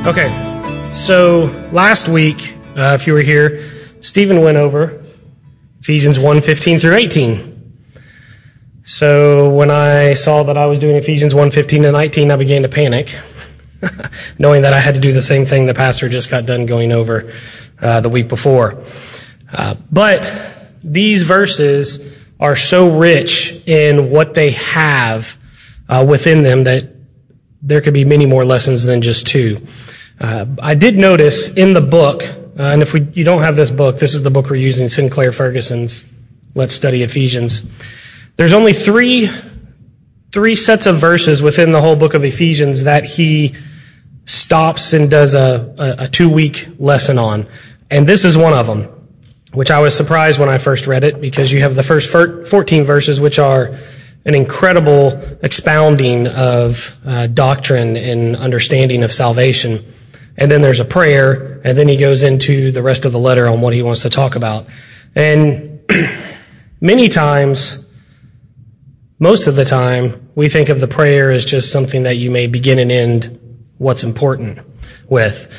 Okay, so last week, if you were here, Stephen went over Ephesians 1:15 through 18. So when I saw that I was doing Ephesians 1:15 to 19, I began to panic, knowing that I had to do the same thing the pastor just got done going over the week before. But these verses are so rich in what they have within them that there could be many more lessons than just two. I did notice in the book, and if you don't have this book, this is the book we're using, Sinclair Ferguson's Let's Study Ephesians. There's only three sets of verses within the whole book of Ephesians that he stops and does a 2-week lesson on. And this is one of them, which I was surprised when I first read it, because you have the first 14 verses, which are an incredible expounding of doctrine and understanding of salvation. And then there's a prayer, and then he goes into the rest of the letter on what he wants to talk about. And many times, most of the time, we think of the prayer as just something that you may begin and end what's important with.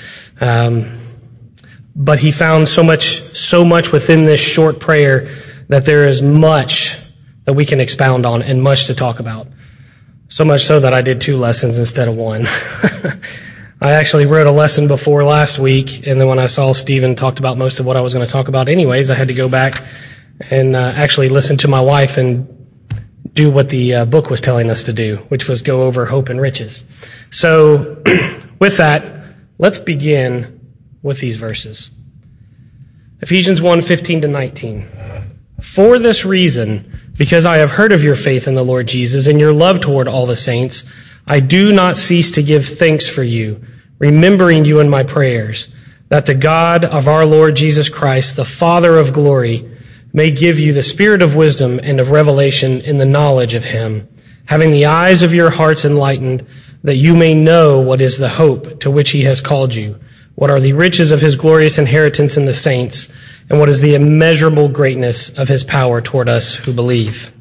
But he found so much within this short prayer that there is much that we can expound on and much to talk about. So much so that I did 2 lessons instead of 1. I actually wrote a lesson before last week, and then when I saw Stephen talked about most of what I was going to talk about anyways, I had to go back and actually listen to my wife and do what the book was telling us to do, which was go over hope and riches. So with that, let's begin with these verses. Ephesians 1:15 to 19. For this reason, because I have heard of your faith in the Lord Jesus and your love toward all the saints, I do not cease to give thanks for you, remembering you in my prayers, that the God of our Lord Jesus Christ, the Father of glory, may give you the spirit of wisdom and of revelation in the knowledge of him, having the eyes of your hearts enlightened, that you may know what is the hope to which he has called you, what are the riches of his glorious inheritance in the saints, and what is the immeasurable greatness of his power toward us who believe.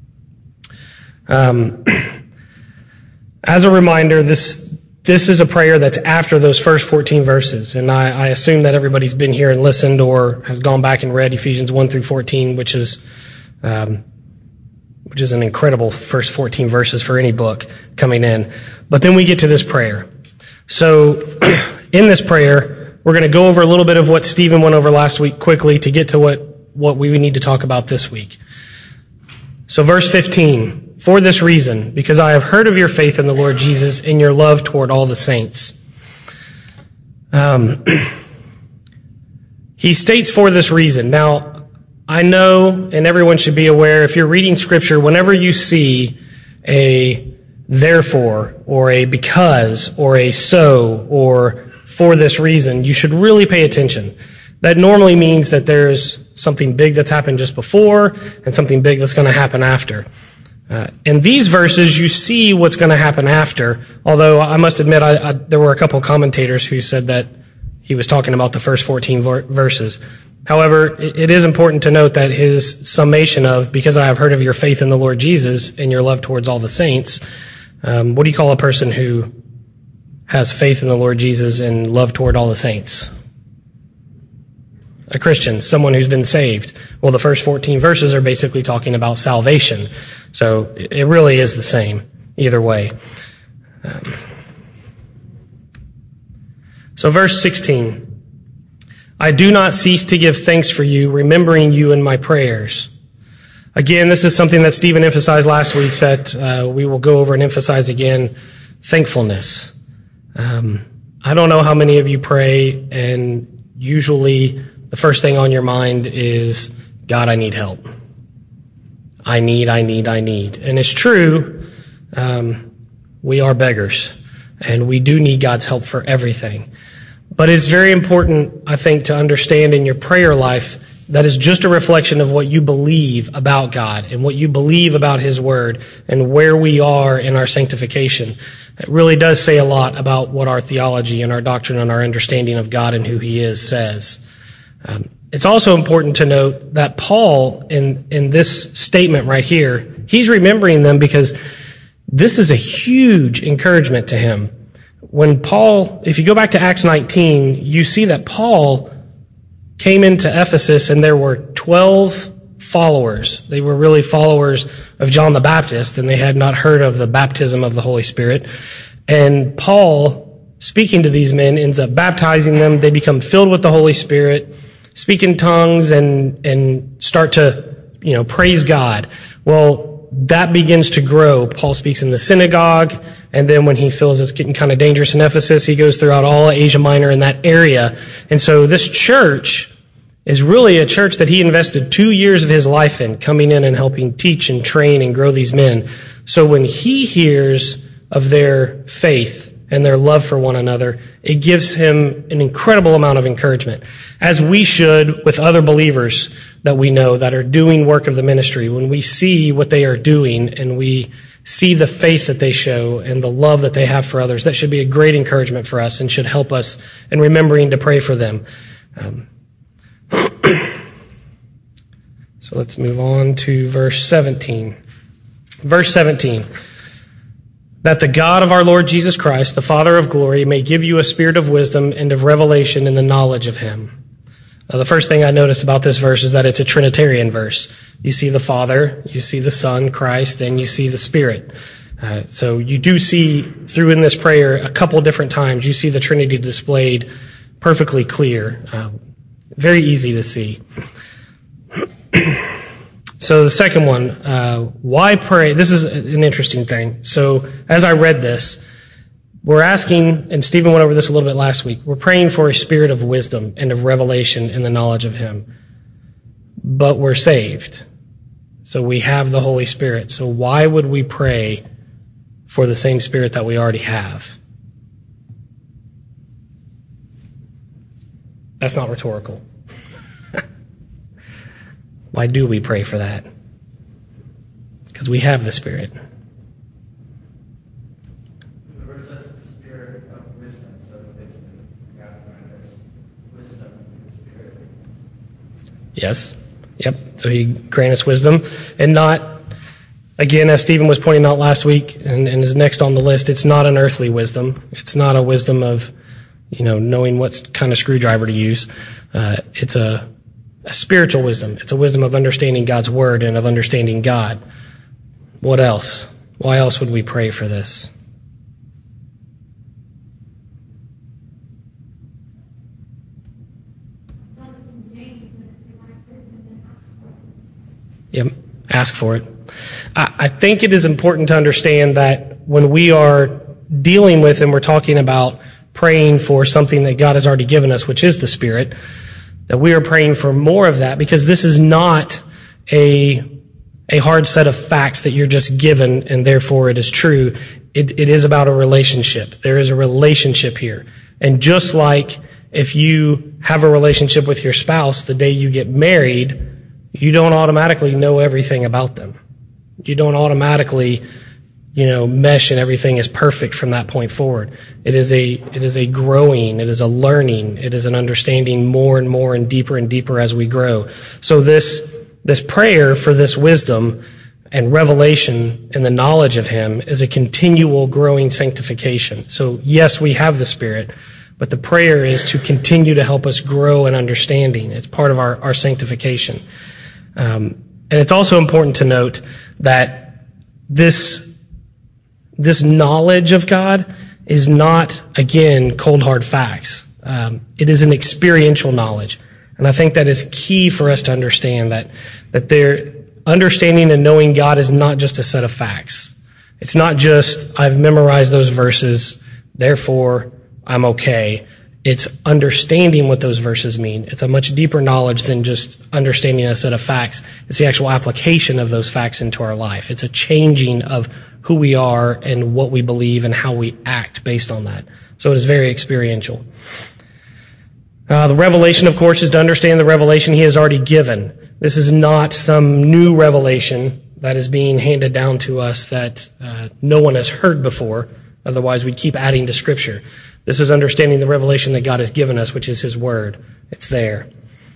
As a reminder, this is a prayer that's after those first 14 verses, and I assume that everybody's been here and listened or has gone back and read Ephesians 1 through 14, which is an incredible first 14 verses for any book coming in. But then we get to this prayer. So in this prayer, we're going to go over a little bit of what Stephen went over last week quickly to get to what we need to talk about this week. So verse 15. For this reason, because I have heard of your faith in the Lord Jesus and your love toward all the saints. He states for this reason. Now, I know, and everyone should be aware, if you're reading Scripture, whenever you see a therefore, or a because, or a so, or for this reason, you should really pay attention. That normally means that there's something big that's happened just before, and something big that's going to happen after. In these verses, you see what's going to happen after, although I must admit there were a couple commentators who said that he was talking about the first 14 verses. However, it is important to note that his summation of, because I have heard of your faith in the Lord Jesus and your love towards all the saints, what do you call a person who has faith in the Lord Jesus and love toward all the saints? A Christian, someone who's been saved. Well, the first 14 verses are basically talking about salvation. So it really is the same, either way. So verse 16. I do not cease to give thanks for you, remembering you in my prayers. Again, this is something that Stephen emphasized last week that we will go over and emphasize again, thankfulness. I don't know how many of you pray, and usually the first thing on your mind is, God, I need help. I need. And it's true, we are beggars, and we do need God's help for everything. But it's very important, I think, to understand in your prayer life that is just a reflection of what you believe about God and what you believe about his word and where we are in our sanctification. It really does say a lot about what our theology and our doctrine and our understanding of God and who he is says. It's also important to note that Paul, in this statement right here, he's remembering them because this is a huge encouragement to him. When Paul, if you go back to Acts 19, you see that Paul came into Ephesus and there were 12 followers. They were really followers of John the Baptist, and they had not heard of the baptism of the Holy Spirit. And Paul, speaking to these men, ends up baptizing them. They become filled with the Holy Spirit, speak in tongues, and start to, praise God. Well, that begins to grow. Paul speaks in the synagogue, and then when he feels it's getting kind of dangerous in Ephesus, he goes throughout all Asia Minor in that area. And so this church is really a church that he invested 2 years of his life in, coming in and helping teach and train and grow these men. So when he hears of their faith and their love for one another, it gives him an incredible amount of encouragement, as we should with other believers that we know that are doing work of the ministry. When we see what they are doing and we see the faith that they show and the love that they have for others, that should be a great encouragement for us and should help us in remembering to pray for them. So let's move on to verse 17. Verse 17. That the God of our Lord Jesus Christ, the Father of glory, may give you a spirit of wisdom and of revelation in the knowledge of him. The first thing I noticed about this verse is that it's a Trinitarian verse. You see the Father, you see the Son, Christ, and you see the Spirit. So you do see through in this prayer a couple different times, you see the Trinity displayed perfectly clear. Very easy to see. So the second one, why pray? This is an interesting thing. So as I read this, we're asking, and Stephen went over this a little bit last week, we're praying for a spirit of wisdom and of revelation in the knowledge of him. But we're saved. So we have the Holy Spirit. So why would we pray for the same Spirit that we already have? That's not rhetorical. Why do we pray for that? Because we have the Spirit. The verse says the Spirit of wisdom, so basically God grant us wisdom in the Spirit. Yes. Yep. So he grant us wisdom, and not, again, as Stephen was pointing out last week and is next on the list, it's not an earthly wisdom. It's not a wisdom of, knowing what kind of screwdriver to use. It's a spiritual wisdom. It's a wisdom of understanding God's word and of understanding God. What else? Why else would we pray for this? Yep, ask for it. I think it is important to understand that when we are dealing with and we're talking about praying for something that God has already given us, which is the Spirit, that we are praying for more of that, because this is not a hard set of facts that you're just given and therefore it is true. It is about a relationship. There is a relationship here. And just like if you have a relationship with your spouse the day you get married, you don't automatically know everything about them. You don't automatically, mesh and everything is perfect from that point forward. It is a growing, it is a learning, it is an understanding more and deeper as we grow. So this prayer for this wisdom and revelation and the knowledge of him is a continual growing sanctification. So yes, we have the Spirit, but the prayer is to continue to help us grow in understanding. It's part of our sanctification. And it's also important to note that this knowledge of God is not, again, cold, hard facts. It is an experiential knowledge. And I think that is key for us to understand that their understanding and knowing God is not just a set of facts. It's not just, I've memorized those verses, therefore I'm okay. It's understanding what those verses mean. It's a much deeper knowledge than just understanding a set of facts. It's the actual application of those facts into our life. It's a changing of who we are and what we believe and how we act based on that. So it is very experiential. The revelation, of course, is to understand the revelation he has already given. This is not some new revelation that is being handed down to us that no one has heard before. Otherwise, we'd keep adding to Scripture. This is understanding the revelation that God has given us, which is his word. It's there.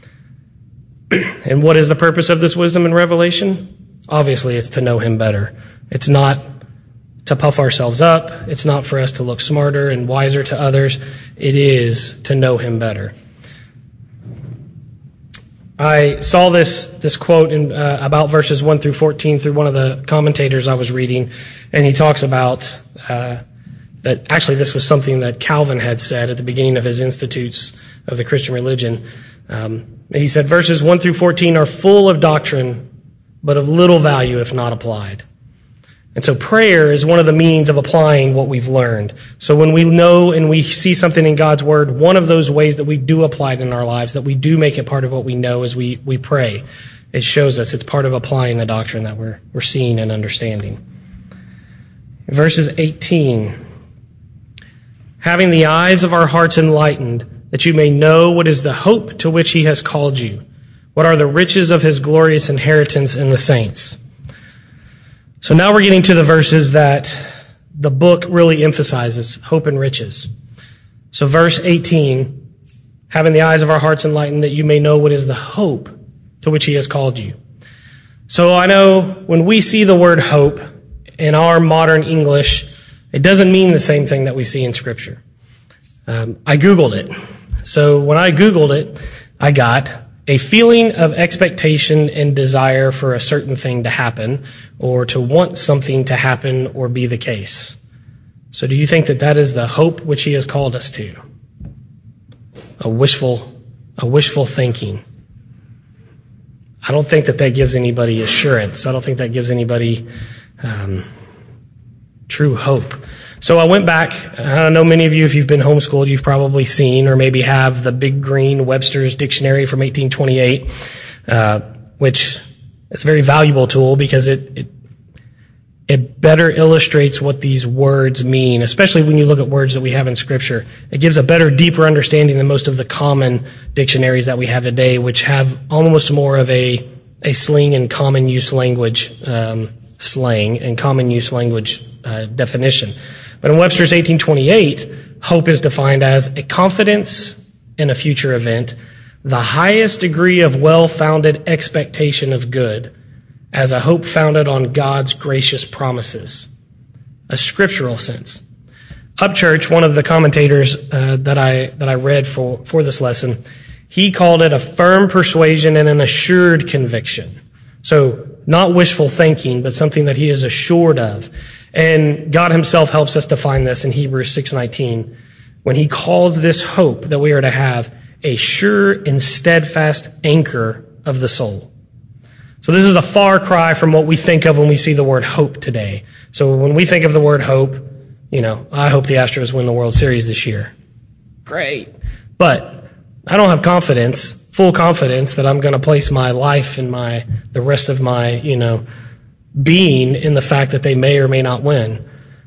And what is the purpose of this wisdom and revelation? Obviously, it's to know him better. It's not to puff ourselves up. It's not for us to look smarter and wiser to others. It is to know him better. I saw this quote about verses 1 through 14 through one of the commentators I was reading, and he talks about that actually this was something that Calvin had said at the beginning of his Institutes of the Christian Religion. He said, verses 1 through 14 are full of doctrine, but of little value if not applied. And so prayer is one of the means of applying what we've learned. So when we know and we see something in God's word, one of those ways that we do apply it in our lives, that we do make it part of what we know is we pray. It shows us it's part of applying the doctrine that we're seeing and understanding. Verses 18. Having the eyes of our hearts enlightened, that you may know what is the hope to which he has called you, what are the riches of his glorious inheritance in the saints. So now we're getting to the verses that the book really emphasizes, hope and riches. So verse 18, having the eyes of our hearts enlightened, that you may know what is the hope to which he has called you. So I know when we see the word hope in our modern English, it doesn't mean the same thing that we see in Scripture. I Googled it. So when I Googled it, I got a feeling of expectation and desire for a certain thing to happen, or to want something to happen or be the case. So do you think that that is the hope which he has called us to? A wishful thinking. I don't think that gives anybody assurance. I don't think that gives anybody true hope. So I went back. I know many of you, if you've been homeschooled, you've probably seen or maybe have the big green Webster's Dictionary from 1828, which is a very valuable tool because it better illustrates what these words mean, especially when you look at words that we have in Scripture. It gives a better, deeper understanding than most of the common dictionaries that we have today, which have almost more of a slang and common use language definition. But in Webster's 1828, hope is defined as a confidence in a future event, the highest degree of well-founded expectation of good, as a hope founded on God's gracious promises. A scriptural sense. Upchurch, one of the commentators that I read for this lesson, he called it a firm persuasion and an assured conviction. So not wishful thinking, but something that he is assured of. And God himself helps us define this in Hebrews 6:19, when he calls this hope that we are to have a sure and steadfast anchor of the soul. So this is a far cry from what we think of when we see the word hope today. So when we think of the word hope, I hope the Astros win the World Series this year. Great. But I don't have full confidence that I'm going to place my life and the rest of my, being in the fact that they may or may not win.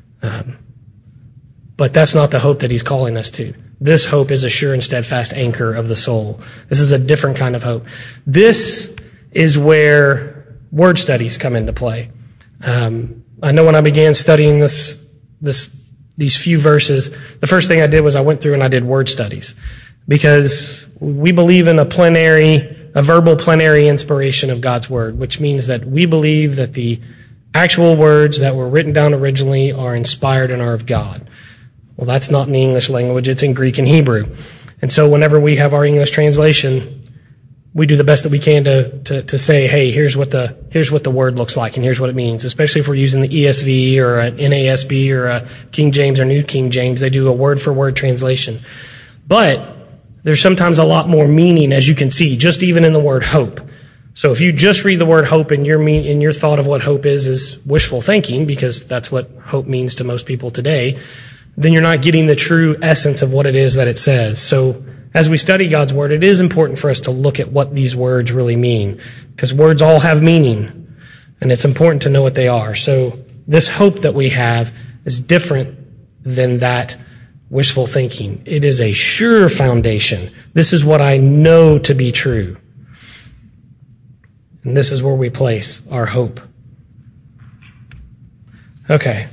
But that's not the hope that he's calling us to. This hope is a sure and steadfast anchor of the soul. This is a different kind of hope. This is where word studies come into play. I know when I began studying these few verses, the first thing I did was I went through and I did word studies, because we believe in a verbal plenary inspiration of God's word, which means that we believe that the actual words that were written down originally are inspired and are of God. Well, that's not in the English language, it's in Greek and Hebrew. And so whenever we have our English translation, we do the best that we can to say, hey, here's what the word looks like and here's what it means. Especially if we're using the ESV or an NASB or a King James or New King James, they do a word for word translation. But there's sometimes a lot more meaning, as you can see, just even in the word hope. So if you just read the word hope and your thought of what hope is wishful thinking, because that's what hope means to most people today, then you're not getting the true essence of what it is that it says. So as we study God's word, it is important for us to look at what these words really mean, because words all have meaning, and it's important to know what they are. So this hope that we have is different than that wishful thinking. It is a sure foundation. This is what I know to be true. And this is where we place our hope. Okay.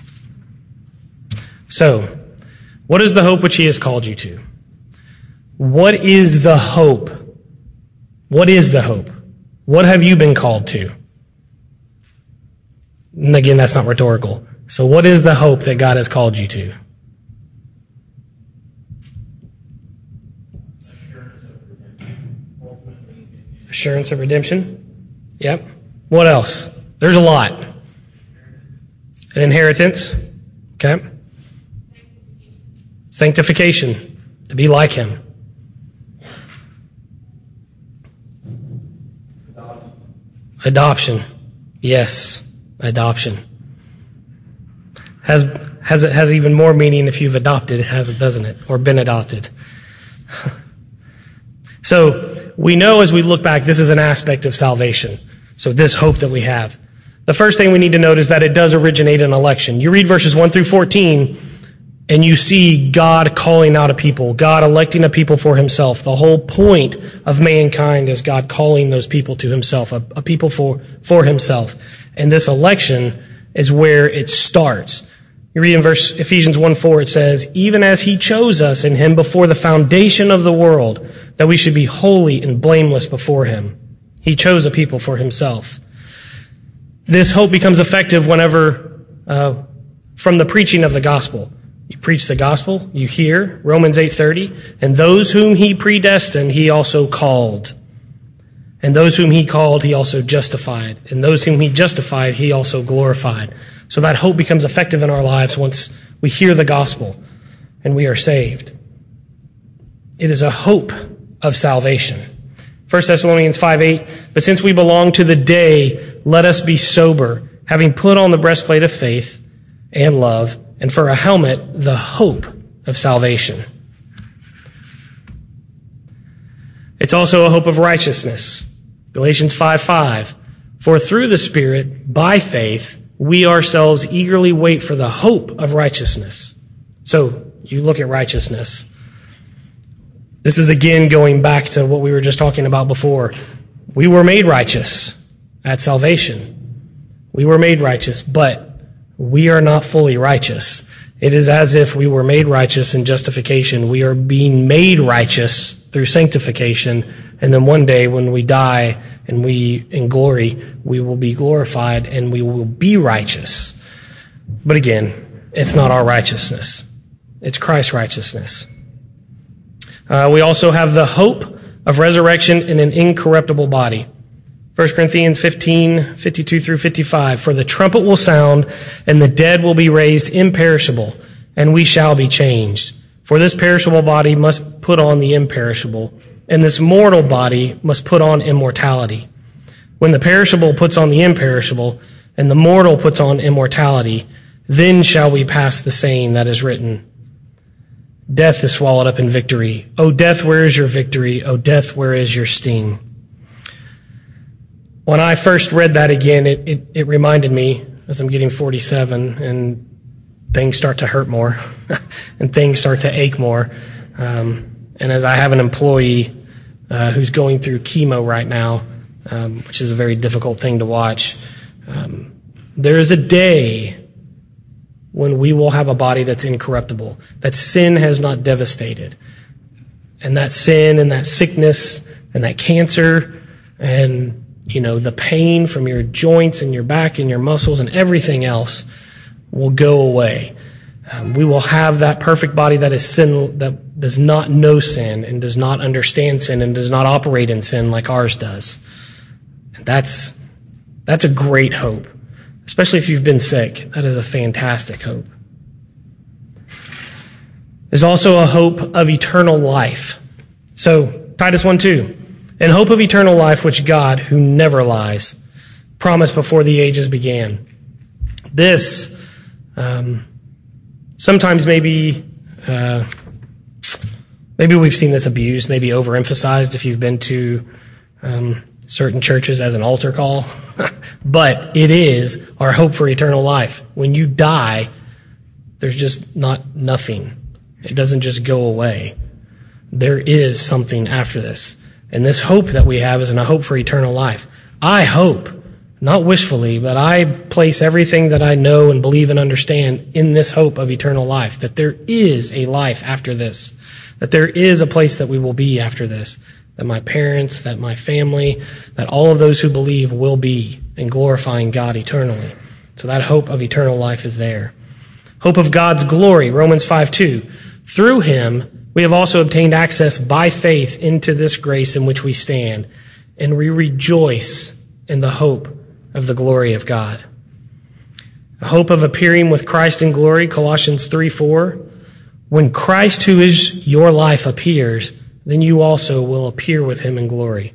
So, what is the hope which he has called you to? What is the hope? What is the hope? What have you been called to? And again, that's not rhetorical. So what is the hope that God has called you to? Assurance of redemption. Yep. What else? There's a lot. An inheritance. Okay. Sanctification. To be like him. Adoption. Yes. Adoption. Has even more meaning if you've adopted, doesn't it? Or been adopted. So we know as we look back, this is an aspect of salvation. So this hope that we have. The first thing we need to note is that it does originate in election. You read verses 1 through 14, and you see God calling out a people, God electing a people for himself. The whole point of mankind is God calling those people to himself, a people for himself. And this election is where it starts. You read in Ephesians 1:4, it says, even as he chose us in him before the foundation of the world, that we should be holy and blameless before him. He chose a people for himself. This hope becomes effective whenever, from the preaching of the gospel. You preach the gospel, you hear, Romans 8:30, and those whom he predestined, he also called. And those whom he called, he also justified. And those whom he justified, he also glorified. So that hope becomes effective in our lives once we hear the gospel and we are saved. It is a hope of salvation. 1 Thessalonians 5:8, but since we belong to the day, let us be sober, having put on the breastplate of faith and love, and for a helmet, the hope of salvation. It's also a hope of righteousness. Galatians 5:5, for through the Spirit, by faith, we ourselves eagerly wait for the hope of righteousness. So you look at righteousness. This is again going back to what we were just talking about before. We were made righteous at salvation. We were made righteous, but we are not fully righteous. It is as if we were made righteous in justification. We are being made righteous through sanctification. And then one day when we die and we in glory, we will be glorified and we will be righteous. But again, it's not our righteousness. It's Christ's righteousness. We also have the hope of resurrection in an incorruptible body. 1 Corinthians 15:52 through 55. For the trumpet will sound, and the dead will be raised imperishable, and we shall be changed. For this perishable body must put on the imperishable, and this mortal body must put on immortality. When the perishable puts on the imperishable, and the mortal puts on immortality, then shall we pass the saying that is written, death is swallowed up in victory. O death, where is your victory? O death, where is your sting? When I first read that again, it reminded me, as I'm getting 47, and things start to hurt more, and things start to ache more. And as I have an employee who's going through chemo right now, which is a very difficult thing to watch, there is a day when we will have a body that's incorruptible, that sin has not devastated. And that sin and that sickness and that cancer and the pain from your joints and your back and your muscles and everything else will go away. We will have that perfect body that is sin, that does not know sin and does not understand sin and does not operate in sin like ours does. And that's a great hope, especially if you've been sick. That is a fantastic hope. There's also a hope of eternal life. So Titus 1:2. In hope of eternal life, which God, who never lies, promised before the ages began. This, sometimes maybe we've seen this abused, maybe overemphasized if you've been to certain churches as an altar call. But it is our hope for eternal life. When you die, there's just nothing. It doesn't just go away. There is something after this. And this hope that we have is a hope for eternal life. I hope, not wishfully, but I place everything that I know and believe and understand in this hope of eternal life, that there is a life after this, that there is a place that we will be after this, that my parents, that my family, that all of those who believe will be in glorifying God eternally. So that hope of eternal life is there. Hope of God's glory, Romans 5:2. Through him, we have also obtained access by faith into this grace in which we stand, and we rejoice in the hope of the glory of God. A hope of appearing with Christ in glory, Colossians 3:4. When Christ, who is your life, appears, then you also will appear with him in glory.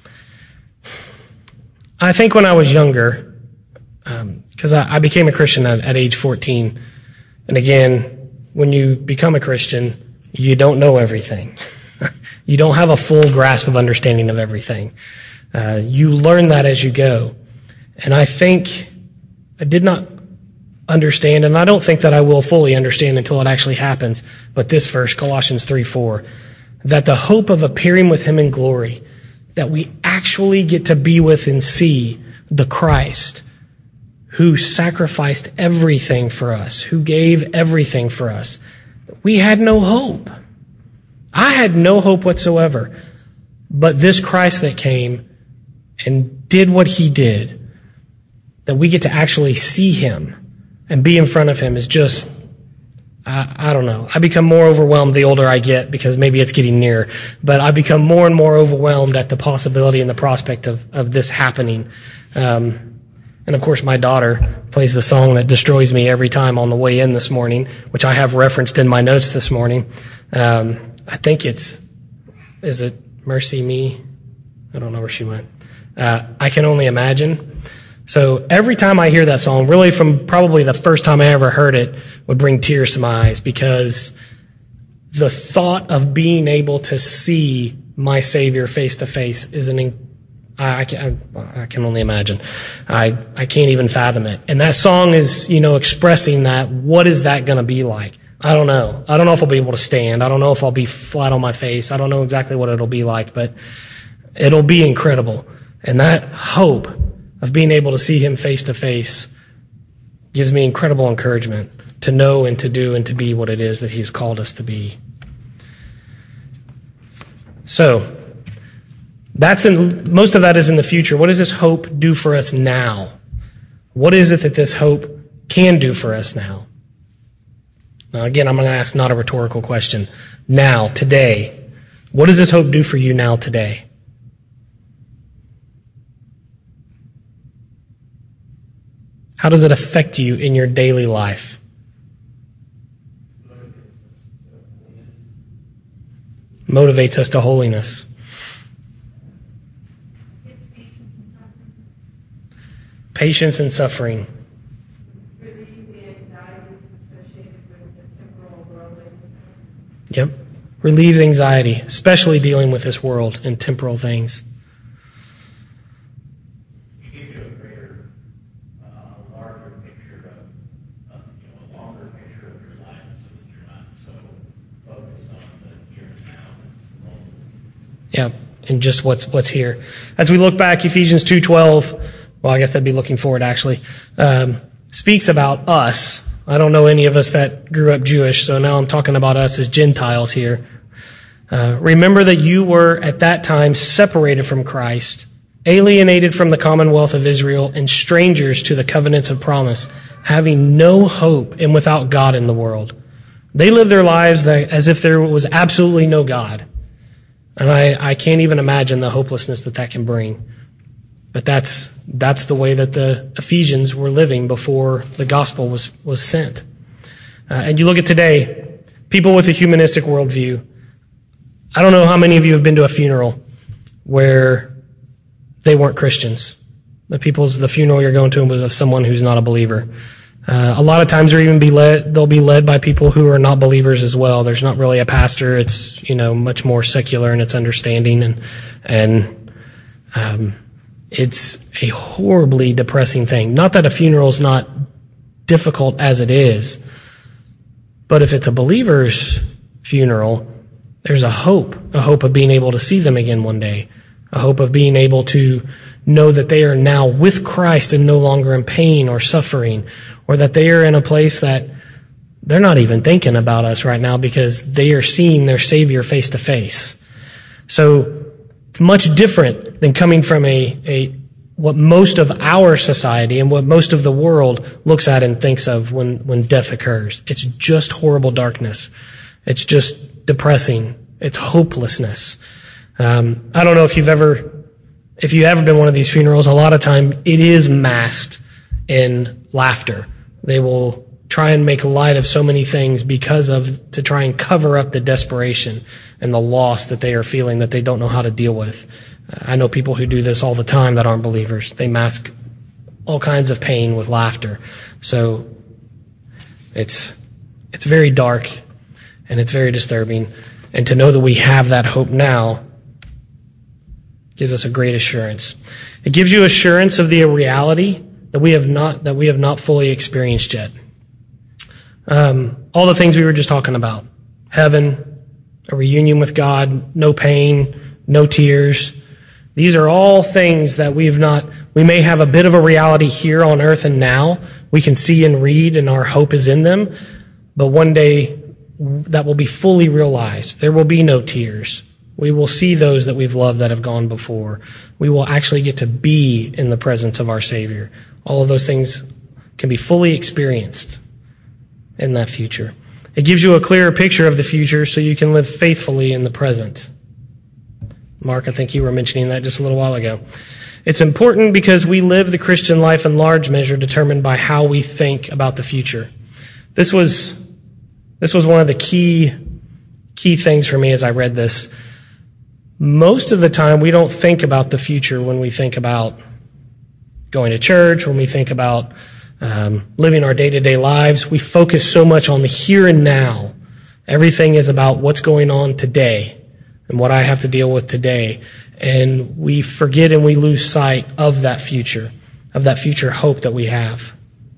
I think when I was younger, because I became a Christian at age 14, and again, when you become a Christian, you don't know everything. You don't have a full grasp of understanding of everything. You learn that as you go. And I think I did not understand, and I don't think that I will fully understand until it actually happens, but this verse, Colossians 3:4, that the hope of appearing with him in glory, that we actually get to be with and see the Christ who sacrificed everything for us, who gave everything for us. We had no hope. I had no hope whatsoever. But this Christ that came and did what he did, that we get to actually see him and be in front of him is just, I don't know. I become more overwhelmed the older I get because maybe it's getting near. But I become more and more overwhelmed at the possibility and the prospect of this happening. And of course, my daughter plays the song that destroys me every time on the way in this morning, which I have referenced in my notes this morning. I think is it Mercy Me? I don't know where she went. I Can Only Imagine. So every time I hear that song, really from probably the first time I ever heard it, would bring tears to my eyes because the thought of being able to see my Savior face to face is I can only imagine. I can't even fathom it. And that song is, expressing that. What is that going to be like? I don't know. I don't know if I'll be able to stand. I don't know if I'll be flat on my face. I don't know exactly what it'll be like, but it'll be incredible. And that hope of being able to see him face to face gives me incredible encouragement to know and to do and to be what it is that he's called us to be. So, most of that is in the future. What does this hope do for us now? What is it that this hope can do for us now? Now, again, I'm going to ask not a rhetorical question. Now, today, what does this hope do for you now, today? How does it affect you in your daily life? Motivates us to holiness. Patience and suffering. Relieve the anxieties associated with the temporal worldliness. Yep. Relieves anxiety, especially dealing with this world and temporal things. It gives you a greater, larger picture of a longer picture of your life so that you're not so focused on the here and now. Yeah, and just what's here. As we look back, Ephesians 2:12, well, I guess that'd be looking forward, actually, speaks about us. I don't know any of us that grew up Jewish, so now I'm talking about us as Gentiles here. Remember that you were at that time separated from Christ, alienated from the commonwealth of Israel, and strangers to the covenants of promise, having no hope and without God in the world. They lived their lives as if there was absolutely no God. And I can't even imagine the hopelessness that can bring. But that's the way that the Ephesians were living before the gospel was sent. And you look at today, people with a humanistic worldview. I don't know how many of you have been to a funeral where they weren't Christians. The funeral you're going to was of someone who's not a believer. A lot of times they'll be led by people who are not believers as well. There's not really a pastor. It's, much more secular in its understanding and it's a horribly depressing thing. Not that a funeral is not difficult as it is, but if it's a believer's funeral, there's a hope of being able to see them again one day, a hope of being able to know that they are now with Christ and no longer in pain or suffering, or that they are in a place that they're not even thinking about us right now because they are seeing their Savior face to face. So it's much different than coming from a what most of our society and what most of the world looks at and thinks of when death occurs. It's just horrible darkness. It's just depressing. It's hopelessness. I don't know if you have been one of these funerals. A lot of time it is masked in laughter. They will try and make light of so many things to try and cover up the desperation and the loss that they are feeling that they don't know how to deal with. I know people who do this all the time that aren't believers. They mask all kinds of pain with laughter. So it's very dark and it's very disturbing. And to know that we have that hope now gives us a great assurance. It gives you assurance of the reality that we have not fully experienced yet. All the things we were just talking about. Heaven, a reunion with God, no pain, no tears. These are all things that we may have a bit of a reality here on earth and now. We can see and read and our hope is in them. But one day that will be fully realized. There will be no tears. We will see those that we've loved that have gone before. We will actually get to be in the presence of our Savior. All of those things can be fully experienced in that future. It gives you a clearer picture of the future so you can live faithfully in the present. Mark, I think you were mentioning that just a little while ago. It's important because we live the Christian life in large measure determined by how we think about the future. This was one of the key things for me as I read this. Most of the time, we don't think about the future when we think about going to church, when we think about living our day-to-day lives. We focus so much on the here and now. Everything is about what's going on today and what I have to deal with today. And we forget and we lose sight of that future hope that we have.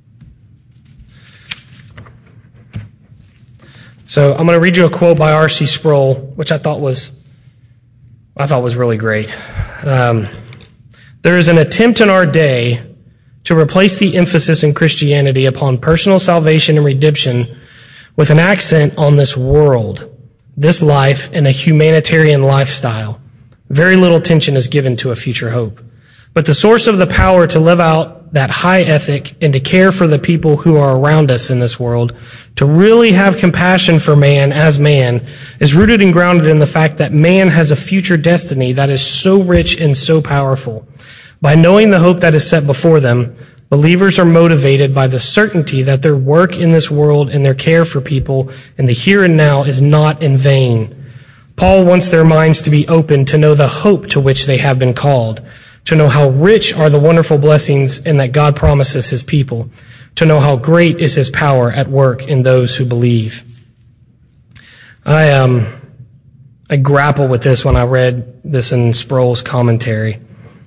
So I'm going to read you a quote by R.C. Sproul, which I thought was really great. There is an attempt in our day to replace the emphasis in Christianity upon personal salvation and redemption with an accent on this world, this life, and a humanitarian lifestyle. Very little attention is given to a future hope. But the source of the power to live out that high ethic and to care for the people who are around us in this world, to really have compassion for man as man, is rooted and grounded in the fact that man has a future destiny that is so rich and so powerful. By knowing the hope that is set before them, believers are motivated by the certainty that their work in this world and their care for people in the here and now is not in vain. Paul wants their minds to be open to know the hope to which they have been called, to know how rich are the wonderful blessings and that God promises his people, to know how great is his power at work in those who believe. I grapple with this when I read this in Sproul's commentary.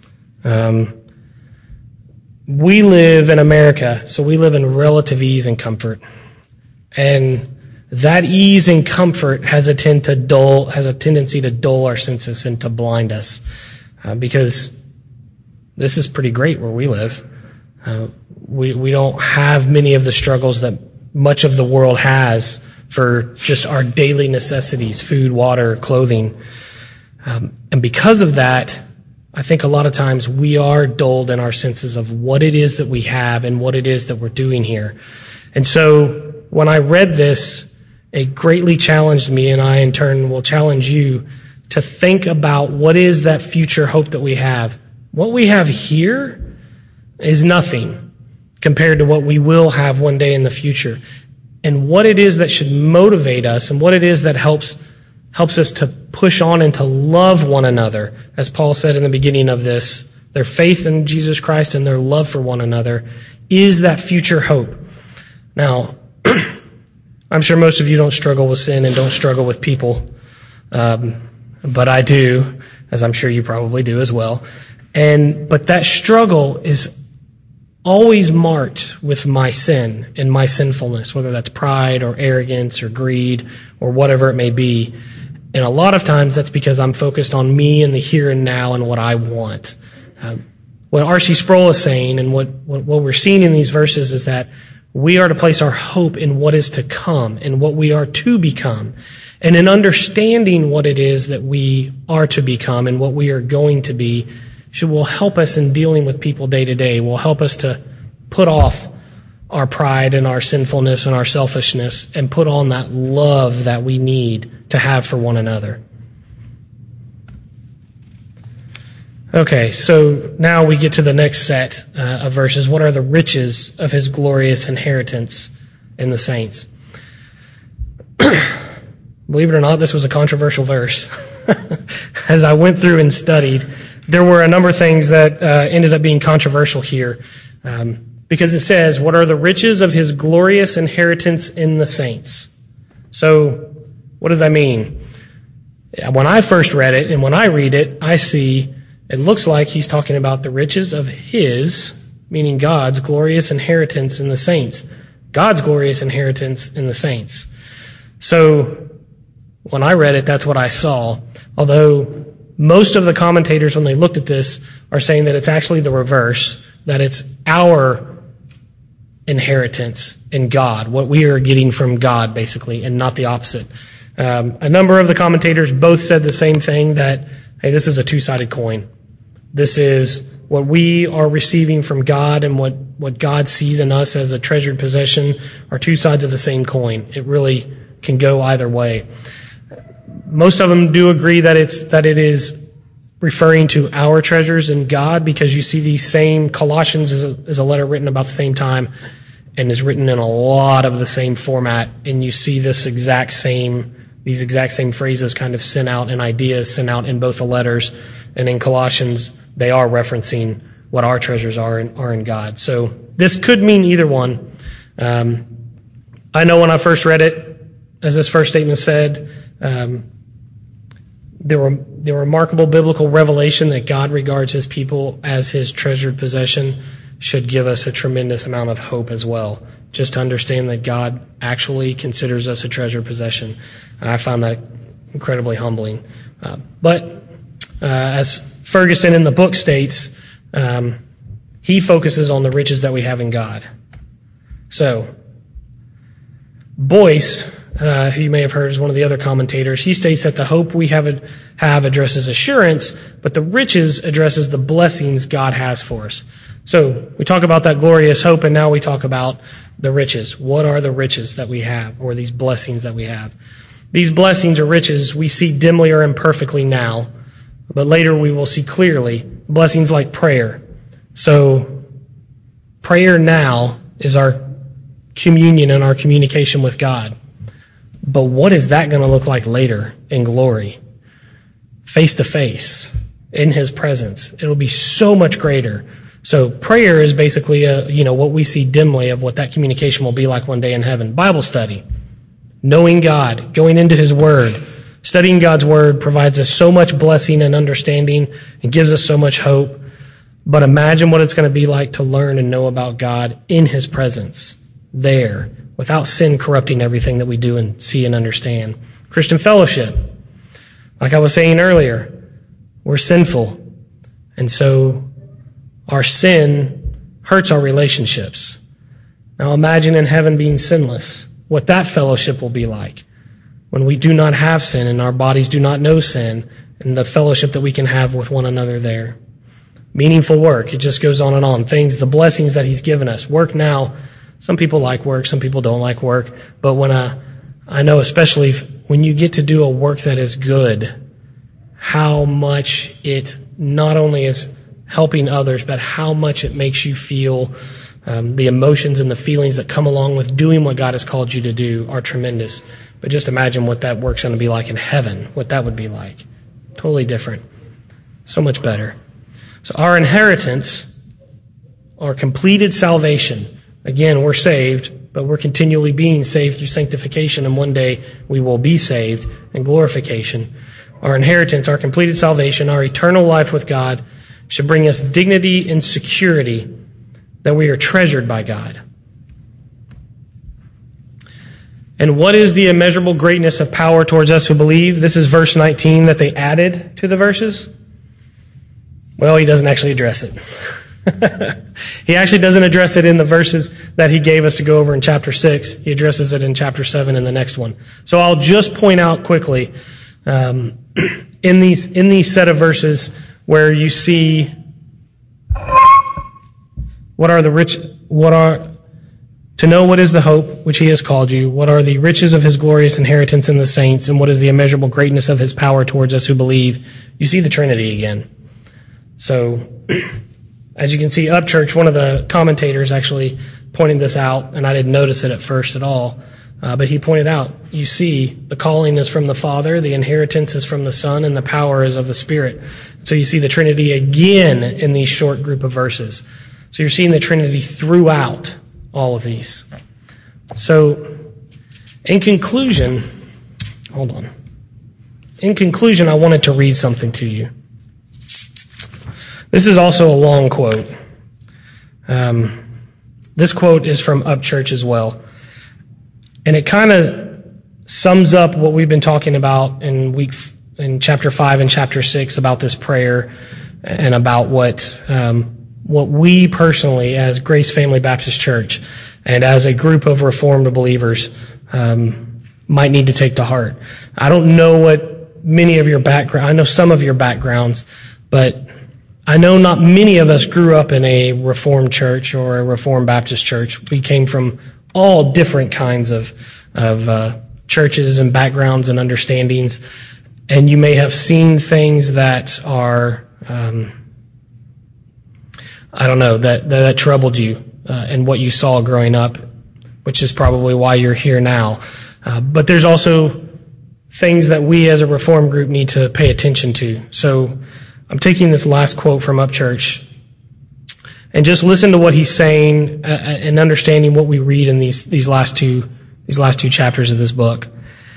We live in America, so we live in relative ease and comfort. And that ease and comfort has a tendency to dull our senses and to blind us. Because this is pretty great where we live. We don't have many of the struggles that much of the world has for just our daily necessities, food, water, clothing. And because of that, I think a lot of times we are dulled in our senses of what it is that we have and what it is that we're doing here. And so when I read this, it greatly challenged me, and I in turn will challenge you to think about what is that future hope that we have. What we have here is nothing compared to what we will have one day in the future. And what it is that should motivate us and what it is that helps us to push on and to love one another. As Paul said in the beginning of this, their faith in Jesus Christ and their love for one another is that future hope. Now, I'm sure most of you don't struggle with sin and don't struggle with people, but I do, as I'm sure you probably do as well. But that struggle is always marked with my sin and my sinfulness, whether that's pride or arrogance or greed or whatever it may be. And a lot of times that's because I'm focused on me and the here and now and what I want. What R.C. Sproul is saying and what we're seeing in these verses is that we are to place our hope in what is to come and what we are to become. And in understanding what it is that we are to become and what we are going to be, will help us in dealing with people day to day, will help us to put off our pride and our sinfulness and our selfishness and put on that love that we need to have for one another. Okay, so now we get to the next set of verses. What are the riches of his glorious inheritance in the saints? Believe it or not, this was a controversial verse. As I went through and studied, there were a number of things that ended up being controversial here. Because it says, what are the riches of his glorious inheritance in the saints? So, what does that mean? When I first read it, and when I read it, I see it looks like he's talking about the riches of his, meaning God's glorious inheritance in the saints. God's glorious inheritance in the saints. So, when I read it, that's what I saw. Although, most of the commentators, when they looked at this, are saying that it's actually the reverse, that it's our inheritance in God, what we are getting from God, basically, and not the opposite. A number of the commentators both said the same thing, that, hey, this is a two-sided coin. This is what we are receiving from God and what God sees in us as a treasured possession are two sides of the same coin. It really can go either way. Most of them do agree that it is referring to our treasures in God, because you see these same Colossians is a letter written about the same time and is written in a lot of the same format, and you see these exact same phrases kind of sent out and ideas sent out in both the letters. And in Colossians, they are referencing what our treasures are in God. So this could mean either one. I know when I first read it, as this first statement said, the remarkable biblical revelation that God regards his people as his treasured possession should give us a tremendous amount of hope as well. Just to understand that God actually considers us a treasured possession. I found that incredibly humbling. But as Ferguson in the book states, he focuses on the riches that we have in God. So, Boyce, who you may have heard is one of the other commentators, he states that the hope we have addresses assurance, but the riches addresses the blessings God has for us. So we talk about that glorious hope, and now we talk about the riches. What are the riches that we have, or these blessings that we have? These blessings or riches we see dimly or imperfectly now, but later we will see clearly. Blessings like prayer. So prayer now is our communion and our communication with God. But what is that going to look like later in glory? Face to face, in his presence. It'll be so much greater. So prayer is basically what we see dimly of what that communication will be like one day in heaven. Bible study, knowing God, going into his word, studying God's word provides us so much blessing and understanding and gives us so much hope. But imagine what it's going to be like to learn and know about God in his presence, there, without sin corrupting everything that we do and see and understand. Christian fellowship, like I was saying earlier, we're sinful. And so our sin hurts our relationships. Now imagine in heaven being sinless, what that fellowship will be like when we do not have sin and our bodies do not know sin, and the fellowship that we can have with one another there. Meaningful work, it just goes on and on. The blessings that he's given us. Work now, some people like work, some people don't like work, but when I know especially when you get to do a work that is good, how much it not only is helping others, but how much it makes you feel. The emotions and the feelings that come along with doing what God has called you to do are tremendous. But just imagine what that work's going to be like in heaven, what that would be like. Totally different. So much better. So our inheritance, our completed salvation. Again, we're saved, but we're continually being saved through sanctification, and one day we will be saved in glorification. Our inheritance, our completed salvation, our eternal life with God should bring us dignity and security that we are treasured by God. And what is the immeasurable greatness of power towards us who believe? This is verse 19 that they added to the verses. Well, he doesn't actually address it. He actually doesn't address it in the verses that he gave us to go over in chapter 6. He addresses it in chapter 7 in the next one. So I'll just point out quickly, in these set of verses where you see To know what is the hope which he has called you, what are the riches of his glorious inheritance in the saints, and what is the immeasurable greatness of his power towards us who believe. You see the Trinity again. So, as you can see, Upchurch, one of the commentators actually pointed this out, and I didn't notice it at first at all, but he pointed out, you see, the calling is from the Father, the inheritance is from the Son, and the power is of the Spirit. So you see the Trinity again in these short group of verses. So you're seeing the Trinity throughout all of these. So, in conclusion, I wanted to read something to you. This is also a long quote. This quote is from Upchurch as well. And it kind of sums up what we've been talking about in chapter 5 and chapter 6 about this prayer and about what we personally, as Grace Family Baptist Church, and as a group of Reformed believers, might need to take to heart. I don't know what many of your background. I know some of your backgrounds, but I know not many of us grew up in a Reformed church or a Reformed Baptist church. We came from all different kinds of churches and backgrounds and understandings, and you may have seen things that are that troubled you and what you saw growing up, which is probably why you're here now. But there's also things that we as a Reformed group need to pay attention to. So I'm taking this last quote from Upchurch, and just listen to what he's saying and understanding what we read in these last two chapters of this book.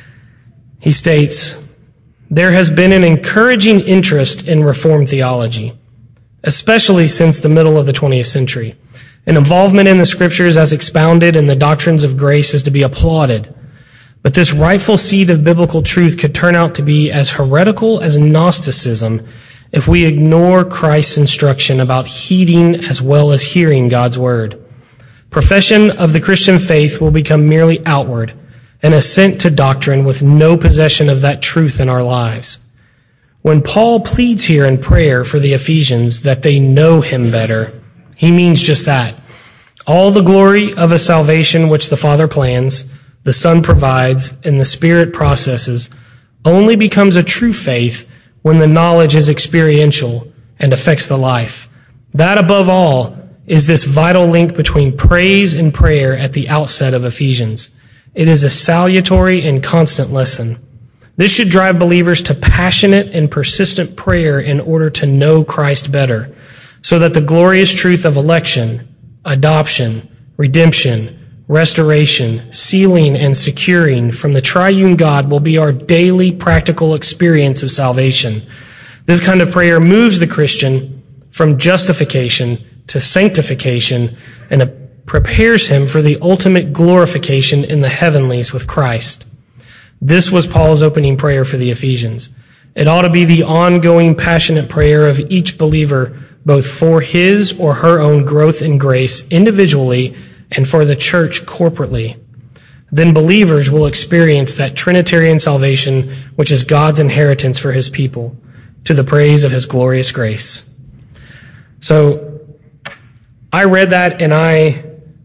He states, "There has been an encouraging interest in Reformed theology, especially since the middle of the 20th century. An involvement in the Scriptures as expounded in the doctrines of grace is to be applauded. But this rightful seed of biblical truth could turn out to be as heretical as Gnosticism if we ignore Christ's instruction about heeding as well as hearing God's word. Profession of the Christian faith will become merely outward, an assent to doctrine with no possession of that truth in our lives. When Paul pleads here in prayer for the Ephesians that they know him better, he means just that. All the glory of a salvation which the Father plans, the Son provides, and the Spirit processes only becomes a true faith when the knowledge is experiential and affects the life. That, above all, is this vital link between praise and prayer at the outset of Ephesians. It is a salutary and constant lesson. This should drive believers to passionate and persistent prayer in order to know Christ better, so that the glorious truth of election, adoption, redemption, restoration, sealing, and securing from the triune God will be our daily practical experience of salvation. This kind of prayer moves the Christian from justification to sanctification and prepares him for the ultimate glorification in the heavenlies with Christ. This was Paul's opening prayer for the Ephesians. It ought to be the ongoing passionate prayer of each believer, both for his or her own growth in grace individually and for the church corporately. Then believers will experience that Trinitarian salvation which is God's inheritance for his people, to the praise of his glorious grace." So I read that, and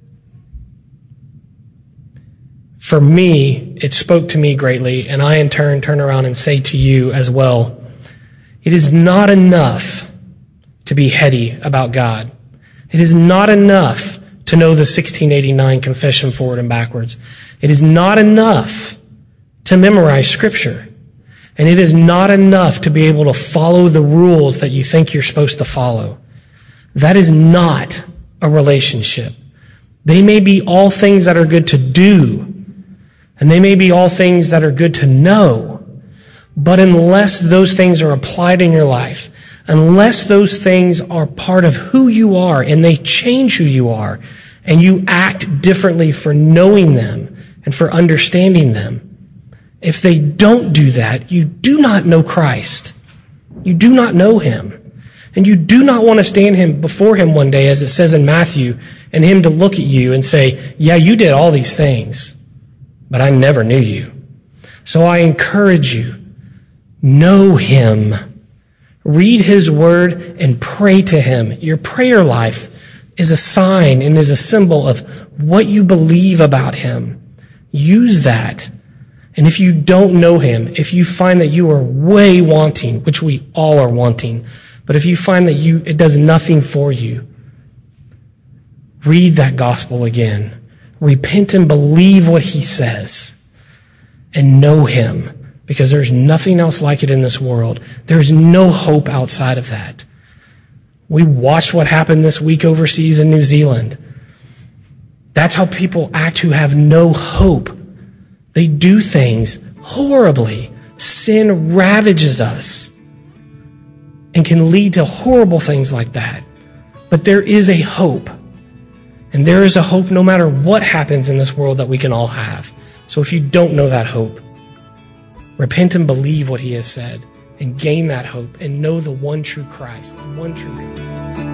for me, it spoke to me greatly, and I in turn turn around and say to you as well, it is not enough to be heady about God. It is not enough to know the 1689 confession forward and backwards. It is not enough to memorize Scripture. And it is not enough to be able to follow the rules that you think you're supposed to follow. That is not a relationship. They may be all things that are good to do, and they may be all things that are good to know, but unless those things are applied in your life, unless those things are part of who you are and they change who you are, and you act differently for knowing them and for understanding them, if they don't do that, you do not know Christ. You do not know him. And you do not want to stand before him one day, as it says in Matthew, and him to look at you and say, yeah, you did all these things, but I never knew you. So I encourage you, know him. Read his word and pray to him. Your prayer life is a sign and is a symbol of what you believe about him. Use that. And if you don't know him, if you find that you are way wanting, which we all are wanting, but if you find that it does nothing for you, read that gospel again. Repent and believe what he says. And know him. Because there's nothing else like it in this world. There's no hope outside of that. We watched what happened this week overseas in New Zealand. That's how people act who have no hope. They do things horribly. Sin ravages us and can lead to horrible things like that. But there is a hope. And there is a hope no matter what happens in this world that we can all have. So if you don't know that hope, repent and believe what he has said and gain that hope and know the one true Christ, the one true God.